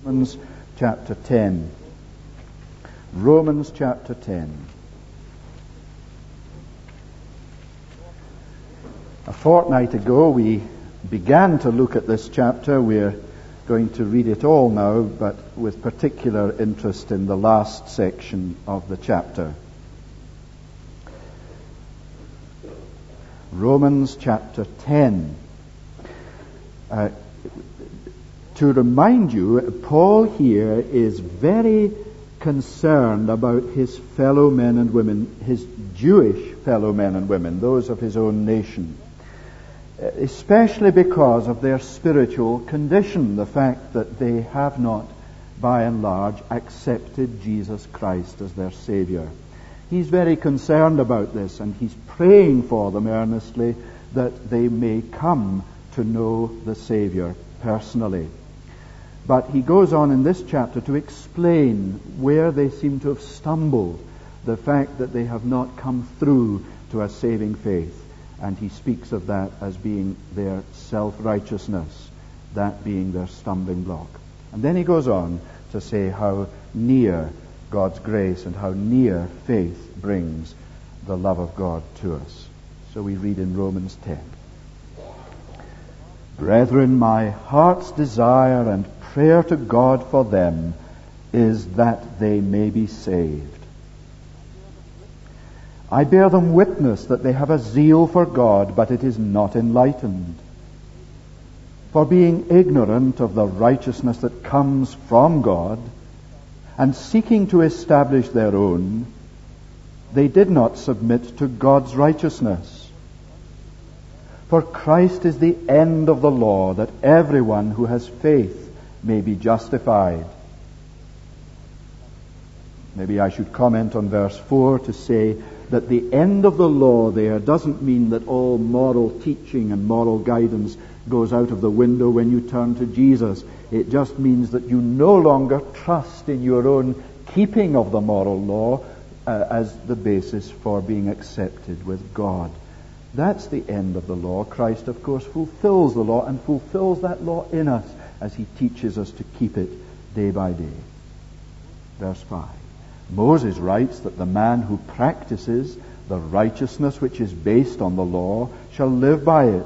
Romans chapter 10. Romans chapter 10. A fortnight ago we began to look at this chapter. We're going to read it all now, but with particular interest in the last section of the chapter. Romans chapter 10. To remind you, Paul here is very concerned about his fellow men and women, his Jewish fellow men and women, those of his own nation, especially because of their spiritual condition, the fact that they have not, by and large, accepted Jesus Christ as their Savior. He's very concerned about this, and he's praying for them earnestly that they may come to know the Savior personally. But he goes on in this chapter to explain where they seem to have stumbled, the fact that they have not come through to a saving faith. And he speaks of that as being their self-righteousness, that being their stumbling block. And then he goes on to say how near God's grace and how near faith brings the love of God to us. So we read in Romans 10. Brethren, my heart's desire and prayer to God for them is that they may be saved. I bear them witness that they have a zeal for God, but it is not enlightened. For being ignorant of the righteousness that comes from God, and seeking to establish their own, they did not submit to God's righteousness. For Christ is the end of the law, that everyone who has faith may be justified. Maybe I should comment on verse 4 to say that the end of the law there doesn't mean that all moral teaching and moral guidance goes out of the window when you turn to Jesus. It just means that you no longer trust in your own keeping of the moral law as the basis for being accepted with God. That's the end of the law. Christ, of course, fulfills the law and fulfills that law in us as he teaches us to keep it day by day. Verse 5. Moses writes that the man who practices the righteousness which is based on the law shall live by it.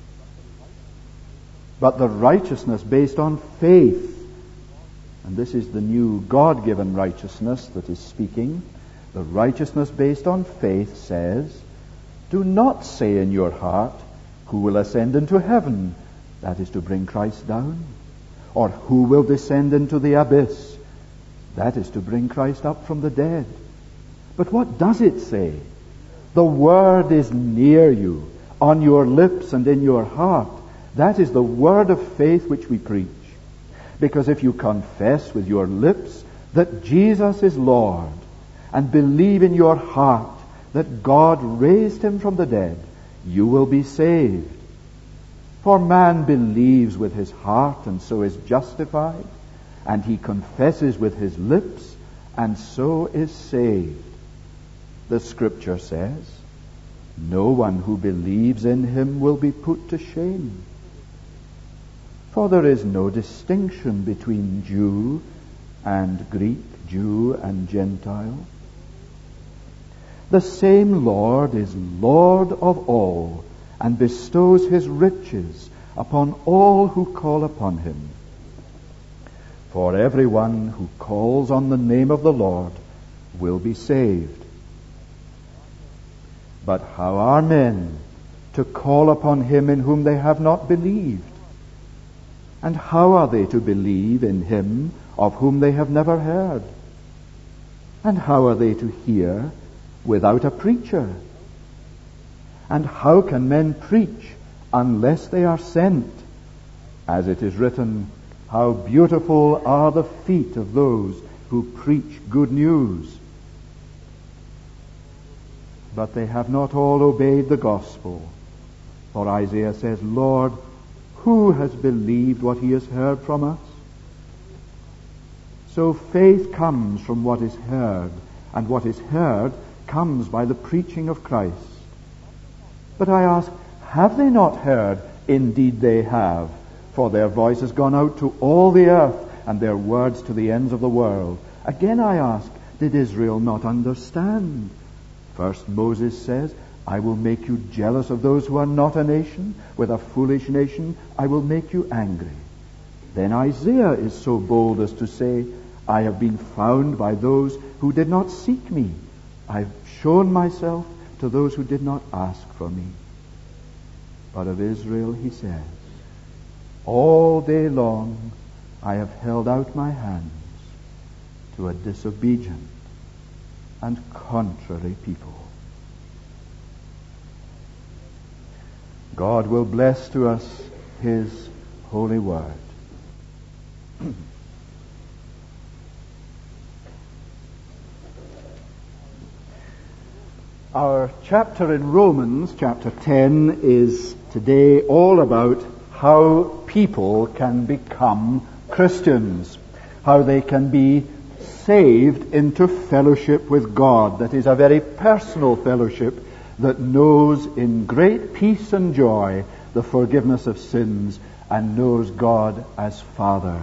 But the righteousness based on faith, and this is the new God-given righteousness that is speaking, the righteousness based on faith says, do not say in your heart, who will ascend into heaven? That is to bring Christ down. Or who will descend into the abyss? That is to bring Christ up from the dead. But what does it say? The word is near you, on your lips and in your heart. That is the word of faith which we preach. Because if you confess with your lips that Jesus is Lord, and believe in your heart that God raised him from the dead, you will be saved. For man believes with his heart and so is justified, and he confesses with his lips and so is saved. The Scripture says, no one who believes in him will be put to shame. For there is no distinction between Jew and Greek, Jew and Gentile. The same Lord is Lord of all, and bestows his riches upon all who call upon him. For everyone who calls on the name of the Lord will be saved. But how are men to call upon him in whom they have not believed? And how are they to believe in him of whom they have never heard? And how are they to hear without a preacher? And how can men preach unless they are sent? As it is written, how beautiful are the feet of those who preach good news. But they have not all obeyed the gospel. For Isaiah says, Lord, who has believed what he has heard from us? So faith comes from what is heard, and what is heard comes by the preaching of Christ. But I ask, have they not heard? Indeed they have. For their voice has gone out to all the earth, and their words to the ends of the world. Again I ask, did Israel not understand? First Moses says, I will make you jealous of those who are not a nation. With a foolish nation I will make you angry. Then Isaiah is so bold as to say, I have been found by those who did not seek me. I've shown myself to those who did not ask for me. But of Israel he says, all day long I have held out my hands to a disobedient and contrary people. God will bless to us His holy word. Our chapter in Romans, chapter 10, is today all about how people can become Christians, how they can be saved into fellowship with God. That is a very personal fellowship that knows in great peace and joy the forgiveness of sins and knows God as Father.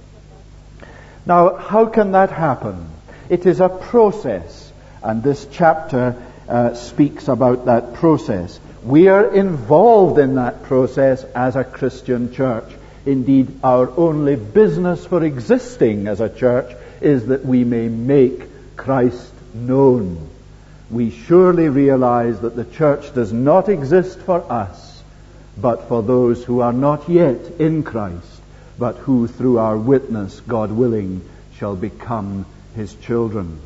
Now, how can that happen? It is a process, and this chapter speaks about that process. We are involved in that process as a Christian church. Indeed, our only business for existing as a church is that we may make Christ known. We surely realize that the church does not exist for us, but for those who are not yet in Christ, but who through our witness, God willing, shall become His children.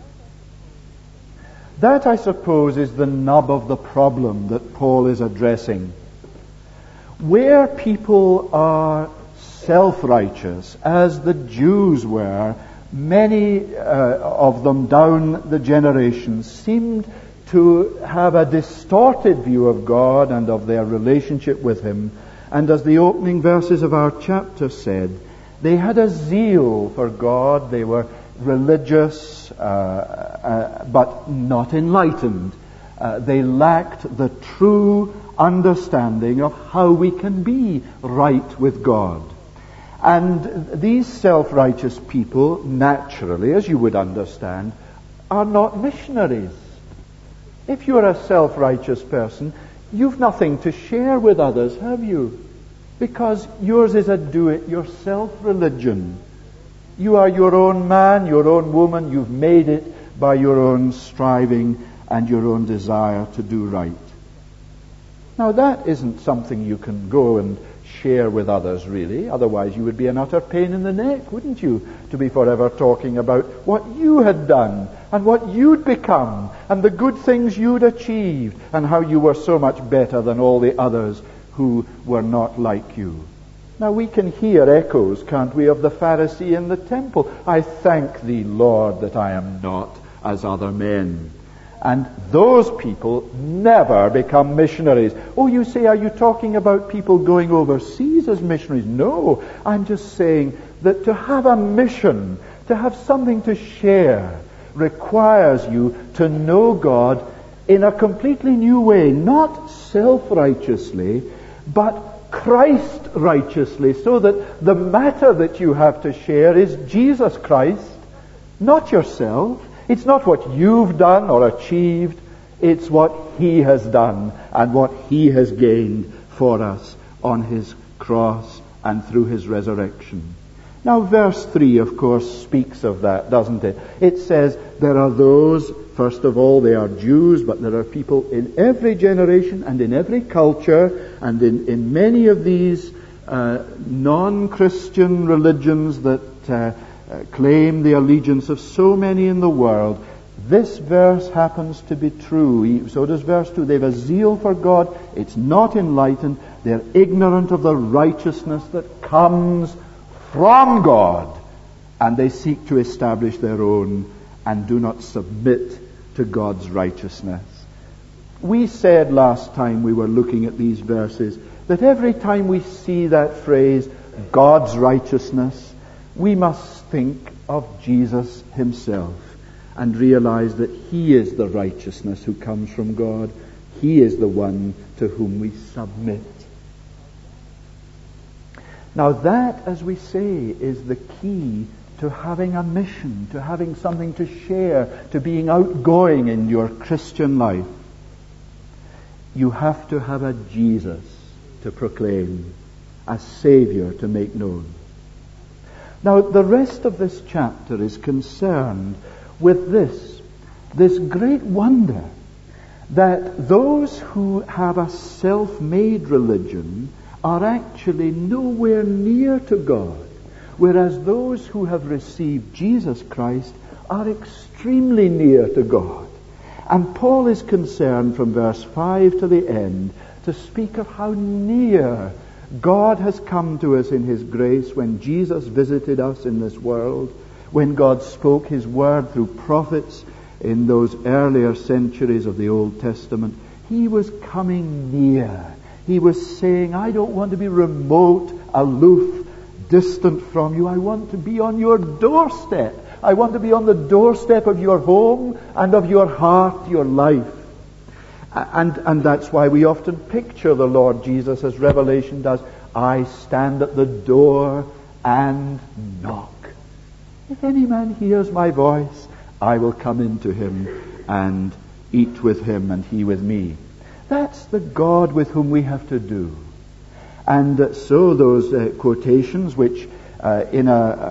That, I suppose, is the nub of the problem that Paul is addressing. Where people are self-righteous, as the Jews were, many of them down the generations seemed to have a distorted view of God and of their relationship with Him. And as the opening verses of our chapter said, they had a zeal for God. They were religious, but not enlightened. They lacked the true understanding of how we can be right with God. And these self-righteous people, naturally, as you would understand, are not missionaries. If you're a self-righteous person, you've nothing to share with others, have you? Because yours is a do-it-yourself religion. You are your own man, your own woman. You've made it by your own striving and your own desire to do right. Now that isn't something you can go and share with others, really. Otherwise you would be an utter pain in the neck, wouldn't you? To be forever talking about what you had done and what you'd become and the good things you'd achieved and how you were so much better than all the others who were not like you. Now we can hear echoes, can't we, of the Pharisee in the temple. I thank thee, Lord, that I am not as other men. And those people never become missionaries. Oh, you say, are you talking about people going overseas as missionaries? No, I'm just saying that to have a mission, to have something to share, requires you to know God in a completely new way, not self-righteously, but Christ righteously, so that the matter that you have to share is Jesus Christ, not yourself. It's not what you've done or achieved. It's what He has done and what He has gained for us on His cross and through His resurrection. Now verse 3, of course, speaks of that, doesn't it? It says there are those, first of all, they are Jews, but there are people in every generation and in every culture and in many of these non-Christian religions that claim the allegiance of so many in the world. This verse happens to be true. So does verse 2. They have a zeal for God. It's not enlightened. They're ignorant of the righteousness that comes from God. And they seek to establish their own and do not submit to God's righteousness. We said last time we were looking at these verses that every time we see that phrase, God's righteousness, we must think of Jesus Himself and realize that He is the righteousness who comes from God. He is the one to whom we submit. Now that, as we say, is the key to having a mission, to having something to share, to being outgoing in your Christian life. You have to have a Jesus to proclaim, a Savior to make known. Now, the rest of this chapter is concerned with this great wonder that those who have a self-made religion are actually nowhere near to God, whereas those who have received Jesus Christ are extremely near to God. And Paul is concerned from verse 5 to the end to speak of how near God has come to us in His grace when Jesus visited us in this world, when God spoke His word through prophets in those earlier centuries of the Old Testament. He was coming near. He was saying, I don't want to be remote, aloof, distant from you. I want to be on your doorstep. I want to be on the doorstep of your home and of your heart, your life. And that's why we often picture the Lord Jesus, as Revelation does. I stand at the door and knock. If any man hears my voice, I will come into him and eat with him and he with me. That's the God with whom we have to do. And so those quotations, which in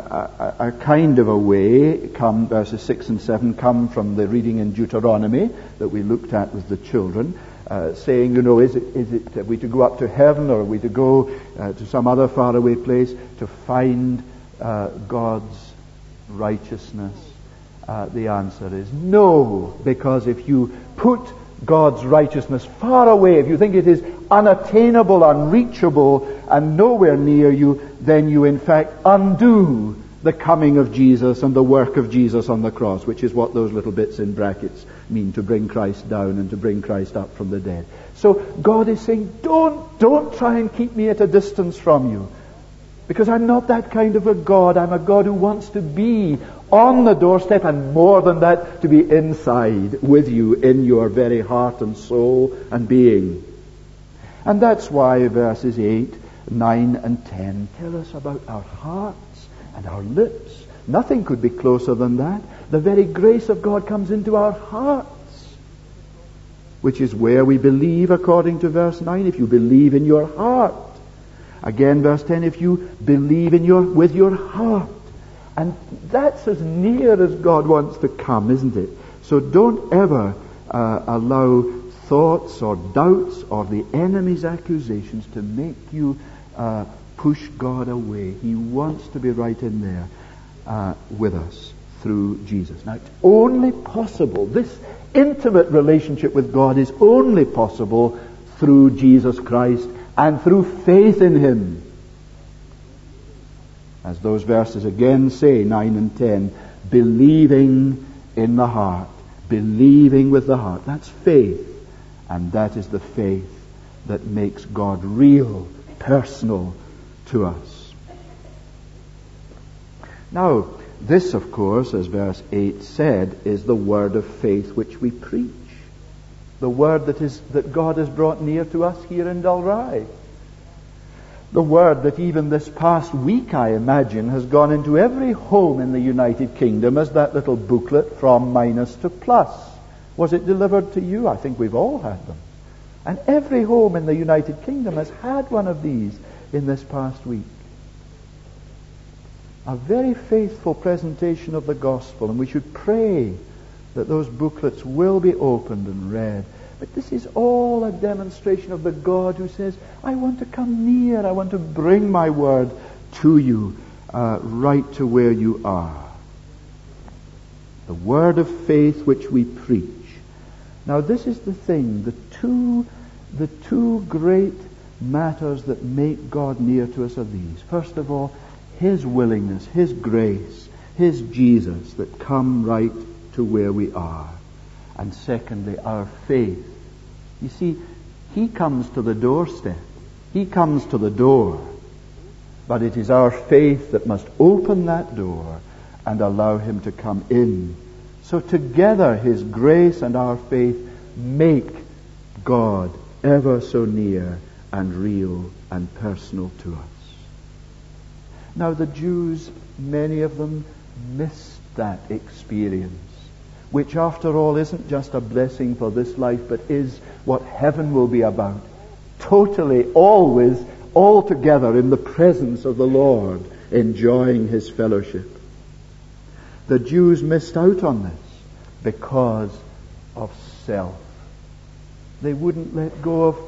a kind of a way come, verses 6 and 7, come from the reading in Deuteronomy that we looked at with the children, saying, is it are we to go up to heaven, or are we to go to some other faraway place to find God's righteousness? The answer is no, because if you put God's righteousness far away, if you think it is unattainable, unreachable, and nowhere near you, then you in fact undo the coming of Jesus and the work of Jesus on the cross, which is what those little bits in brackets mean, to bring Christ down and to bring Christ up from the dead. So God is saying, don't try and keep me at a distance from you, because I'm not that kind of a God. I'm a God who wants to be on the doorstep, and more than that, to be inside with you in your very heart and soul and being. And that's why verses 8, 9 and 10 tell us about our hearts and our lips. Nothing could be closer than that. The very grace of God comes into our hearts, which is where we believe, according to verse 9. If you believe in your heart. Again, verse 10, if you believe with your heart. And that's as near as God wants to come, isn't it? So don't ever allow thoughts or doubts or the enemy's accusations to make you push God away. He wants to be right in there with us through Jesus. Now, it's only possible, this intimate relationship with God is only possible through Jesus Christ and through faith in Him. As those verses again say, 9 and 10, believing in the heart, believing with the heart. That's faith. And that is the faith that makes God real, personal to us. Now, this, of course, as verse 8 said, is the word of faith which we preach. The word that God has brought near to us here in Dalry. The word that even this past week, I imagine, has gone into every home in the United Kingdom as that little booklet, From Minus to Plus. Was it delivered to you? I think we've all had them. And every home in the United Kingdom has had one of these in this past week. A very faithful presentation of the gospel, and we should pray that those booklets will be opened and read. But this is all a demonstration of the God who says, I want to come near, I want to bring my word to you, right to where you are. The word of faith which we preach. Now this is the thing, the two great matters that make God near to us are these. First of all, His willingness, His grace, His Jesus that come right to where we are. And secondly, our faith. You see, He comes to the doorstep. He comes to the door. But it is our faith that must open that door and allow Him to come in. So together, His grace and our faith make God ever so near and real and personal to us. Now the Jews, many of them, missed that experience, which after all isn't just a blessing for this life, but is what heaven will be about. Totally, always, all together in the presence of the Lord, enjoying His fellowship. The Jews missed out on this because of self. They wouldn't let go of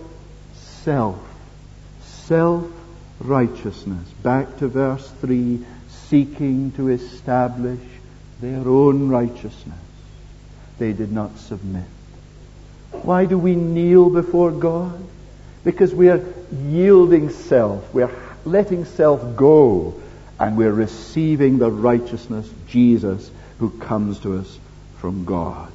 self-righteousness. Back to verse 3, seeking to establish their own righteousness. They did not submit. Why do we kneel before God? Because we are yielding self. We are letting self go. And we're receiving the righteousness, Jesus, who comes to us from God.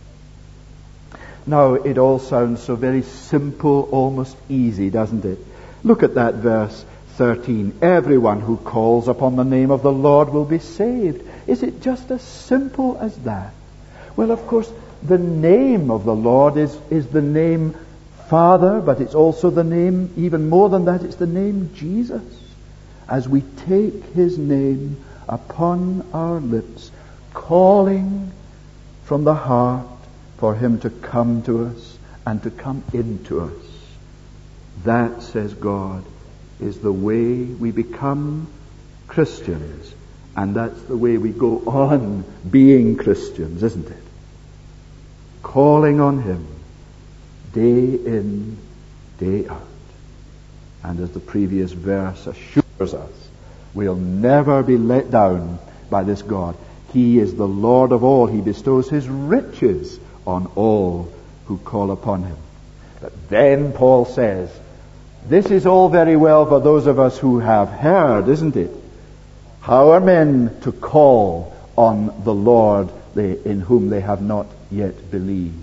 Now, it all sounds so very simple, almost easy, doesn't it? Look at that verse 13. Everyone who calls upon the name of the Lord will be saved. Is it just as simple as that? Well, of course, the name of the Lord is the name Father, but it's also the name, even more than that, it's the name Jesus. As we take His name upon our lips, calling from the heart for Him to come to us and to come into us. That, says God, is the way we become Christians. And that's the way we go on being Christians, isn't it? Calling on Him day in, day out. And as the previous verse assures us, we'll never be let down by this God. He is the Lord of all. He bestows His riches on all who call upon Him. But then Paul says, this is all very well for those of us who have heard, isn't it? How are men to call on the Lord in whom they have not yet believed?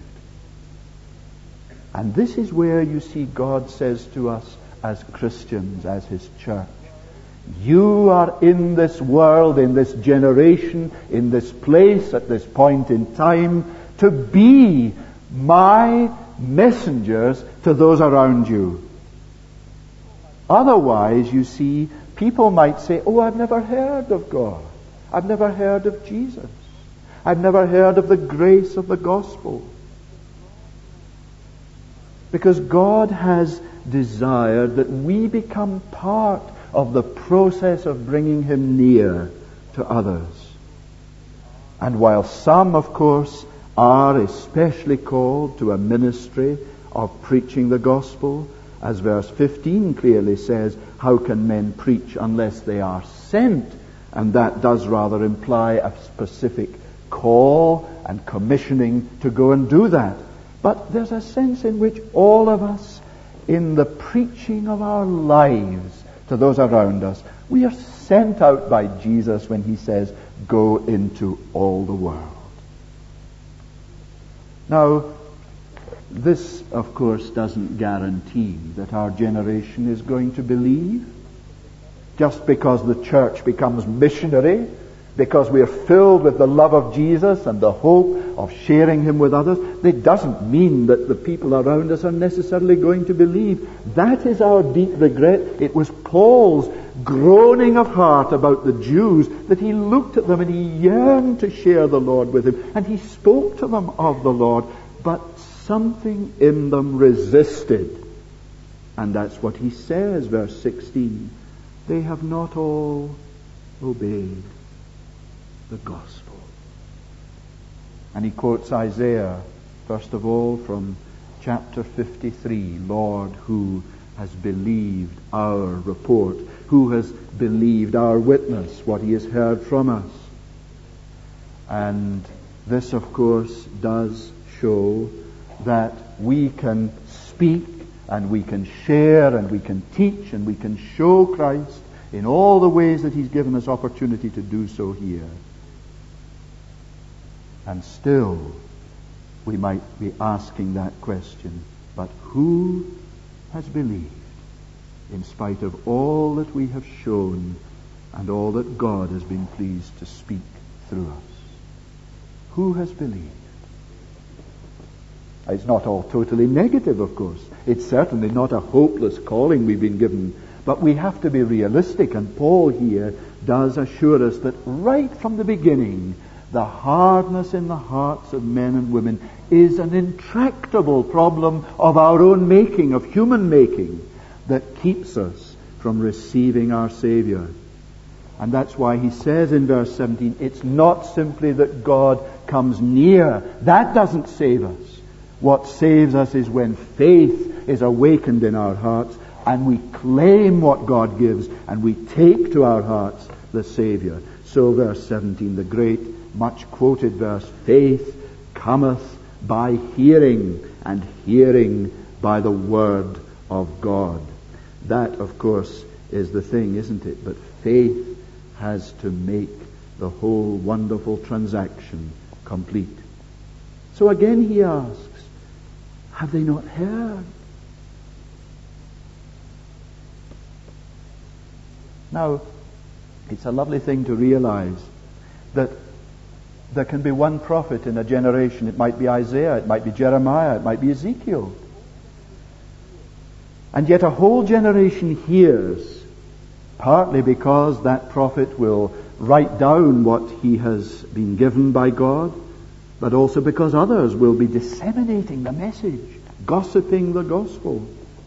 And this is where you see God says to us as Christians, as His church, you are in this world, in this generation, in this place, at this point in time, to be my messengers to those around you. Otherwise, you see, people might say, oh, I've never heard of God. I've never heard of Jesus. I've never heard of the grace of the gospel. Because God has desired that we become part of the process of bringing Him near to others. And while some, of course, are especially called to a ministry of preaching the gospel, as verse 15 clearly says, how can men preach unless they are sent? And that does rather imply a specific call and commissioning to go and do that. But there's a sense in which all of us, in the preaching of our lives to those around us, we are sent out by Jesus when He says, go into all the world. Now, this, of course, doesn't guarantee that our generation is going to believe. Just because the church becomes missionary, because we are filled with the love of Jesus and the hope of sharing Him with others, it doesn't mean that the people around us are necessarily going to believe. That is our deep regret. It was Paul's groaning of heart about the Jews that he looked at them and he yearned to share the Lord with them, and he spoke to them of the Lord, but something in them resisted. And that's what he says, verse 16. They have not all obeyed the gospel. And he quotes Isaiah, first of all, from chapter 53. Lord, who has believed our report? Who has believed our witness, what he has heard from us? And this, of course, does show that we can speak and we can share and we can teach and we can show Christ in all the ways that He's given us opportunity to do so here. And still, we might be asking that question, but who has believed in spite of all that we have shown and all that God has been pleased to speak through us? Who has believed? It's not all totally negative, of course. It's certainly not a hopeless calling we've been given. But we have to be realistic, and Paul here does assure us that right from the beginning, the hardness in the hearts of men and women is an intractable problem of our own making, of human making, that keeps us from receiving our Savior. And that's why he says in verse 17, it's not simply that God comes near. That doesn't save us. What saves us is when faith is awakened in our hearts and we claim what God gives and we take to our hearts the Savior. So verse 17, the great, much quoted verse, faith cometh by hearing, and hearing by the Word of God. That, of course, is the thing, isn't it? But faith has to make the whole wonderful transaction complete. So again he asks, have they not heard? Now, it's a lovely thing to realize that there can be one prophet in a generation. It might be Isaiah, it might be Jeremiah, it might be Ezekiel. And yet a whole generation hears, partly because that prophet will write down what he has been given by God, but also because others will be disseminating the message, gossiping the gospel.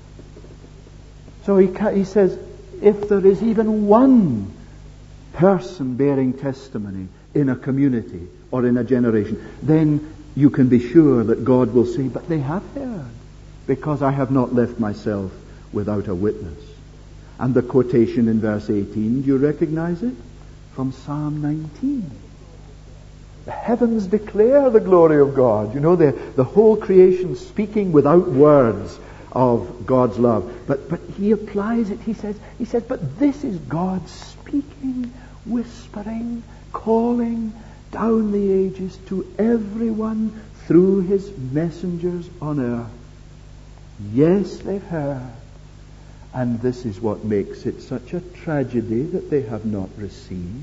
So he says, if there is even one person bearing testimony in a community or in a generation, then you can be sure that God will say, but they have heard, because I have not left myself without a witness. And the quotation in verse 18, do you recognize it? From Psalm 19. The heavens declare the glory of God. You know, the whole creation speaking without words of God's love. But he applies it. He says, but this is God speaking, whispering, calling down the ages to everyone through his messengers on earth. Yes, they've heard. And this is what makes it such a tragedy that they have not received.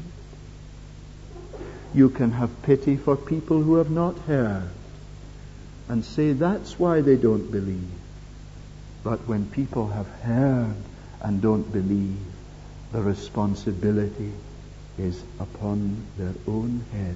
You can have pity for people who have not heard and say that's why they don't believe. But when people have heard and don't believe, the responsibility is upon their own heads.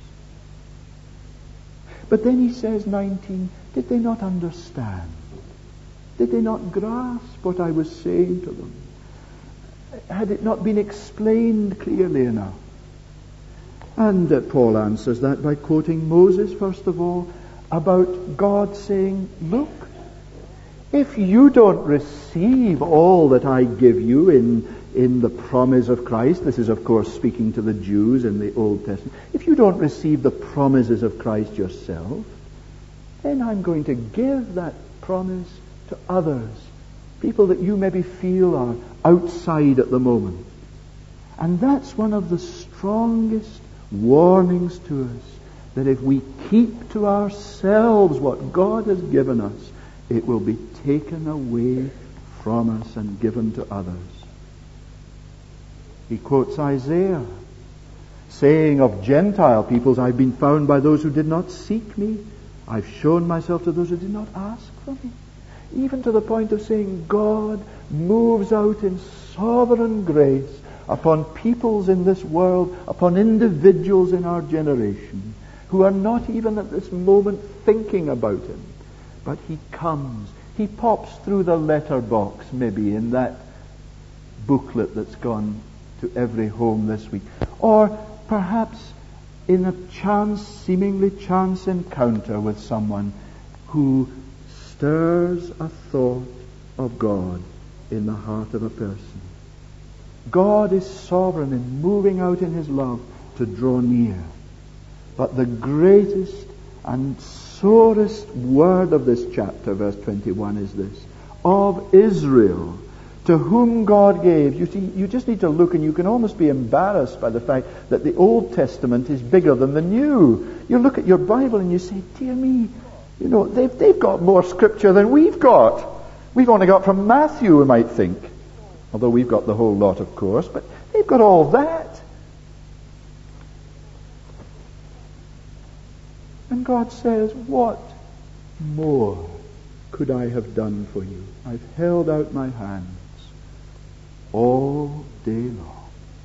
But then he says, 19, did they not understand? Did they not grasp what I was saying to them? Had it not been explained clearly enough? And Paul answers that by quoting Moses, first of all, about God saying, look, if you don't receive all that I give you in the promise of Christ, this is of course speaking to the Jews in the Old Testament, if you don't receive the promises of Christ yourself, then I'm going to give that promise to others, people that you maybe feel are outside at the moment. And that's one of the strongest warnings to us, that if we keep to ourselves what God has given us, it will be taken away from us and given to others. He quotes Isaiah, saying of Gentile peoples, I've been found by those who did not seek me. I've shown myself to those who did not ask for me. Even to the point of saying God moves out in sovereign grace upon peoples in this world, upon individuals in our generation, who are not even at this moment thinking about Him. But He comes. He pops through the letterbox, maybe, in that booklet that's gone to every home this week. Or perhaps in a seemingly chance encounter with someone who stirs a thought of God in the heart of a person. God is sovereign in moving out in His love to draw near. But the greatest and sorest word of this chapter, verse 21, is this: of Israel, to whom God gave. You see, you just need to look, and you can almost be embarrassed by the fact that the Old Testament is bigger than the New. You look at your Bible and you say, dear me, you know, they've got more scripture than we've got. We've only got from Matthew, we might think. Although we've got the whole lot, of course, but they've got all that. And God says, what more could I have done for you? I've held out my hands. all day long.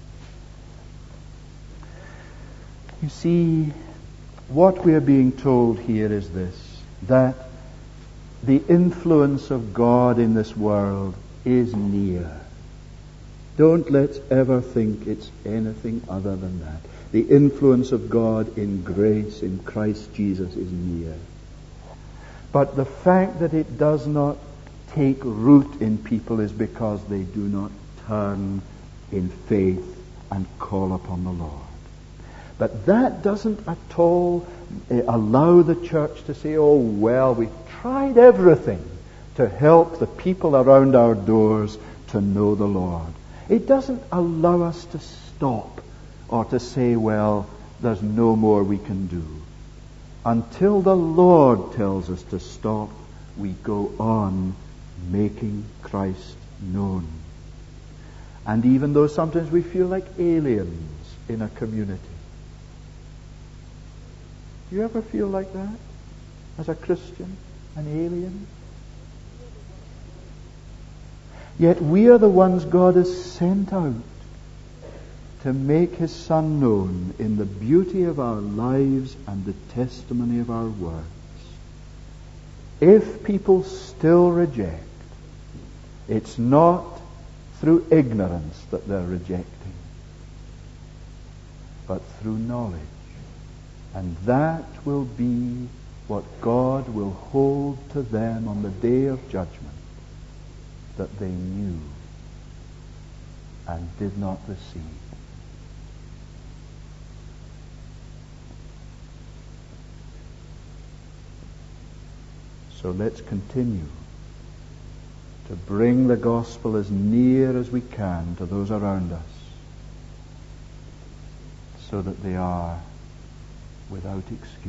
You see, what we are being told here is this, that the influence of God in this world is near. Don't let's ever think it's anything other than that. The influence of God in grace in Christ Jesus is near. But the fact that it does not take root in people is because they do not turn in faith and call upon the Lord. But that doesn't at all allow the church to say, oh, well, we've tried everything to help the people around our doors to know the Lord. It doesn't allow us to stop or to say, well, there's no more we can do. Until the Lord tells us to stop, we go on making Christ known. And even though sometimes we feel like aliens in a community. Do you ever feel like that as a Christian, an alien? Yet we are the ones God has sent out to make His Son known in the beauty of our lives and the testimony of our words. If people still reject, it's not through ignorance that they're rejecting, but through knowledge. And that will be what God will hold to them on the day of judgment, that they knew and did not receive. So let's continue to bring the gospel as near as we can to those around us, so that they are without excuse,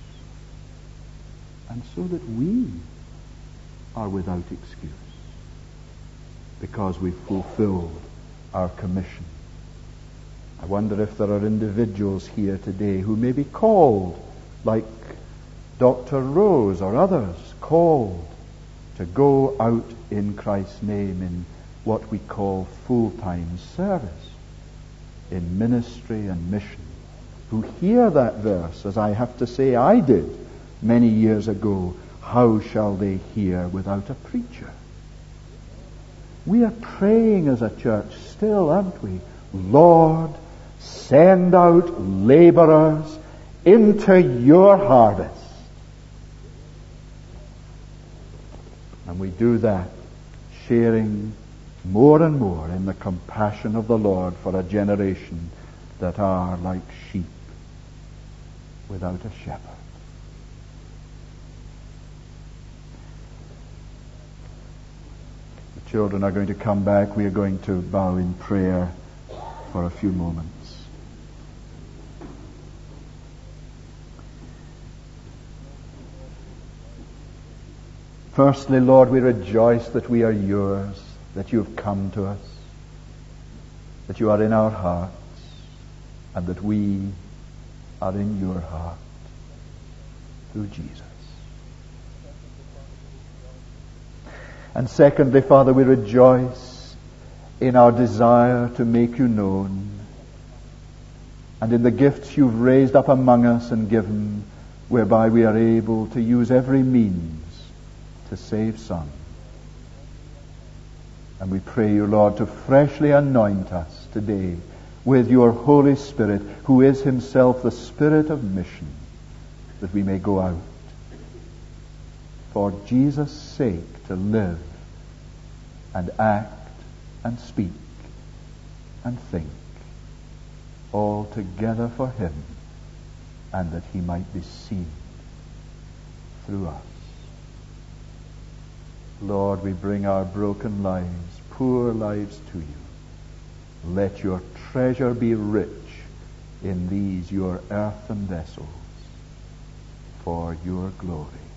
and so that we are without excuse, because we've fulfilled our commission. I wonder if there are individuals here today who may be called, like Dr. Rose or others, called to go out in Christ's name in what we call full-time service, in ministry and mission, who hear that verse, as I have to say I did many years ago, how shall they hear without a preacher? We are praying as a church still, aren't we? Lord, send out laborers into your harvest. And we do that, sharing more and more in the compassion of the Lord for a generation that are like sheep without a shepherd. The children are going to come back. We are going to bow in prayer for a few moments. Firstly, Lord, we rejoice that we are yours, that you have come to us, that you are in our hearts, and that we are in your heart through Jesus. And secondly, Father, we rejoice in our desire to make you known, and in the gifts you've raised up among us and given, whereby we are able to use every means to save some. And we pray you, Lord, to freshly anoint us today with your Holy Spirit, who is himself the Spirit of mission, that we may go out for Jesus' sake to live and act and speak and think all together for him, and that he might be seen through us. Lord, we bring our broken lives, poor lives to you. Let your treasure be rich in these, your earthen vessels, for your glory.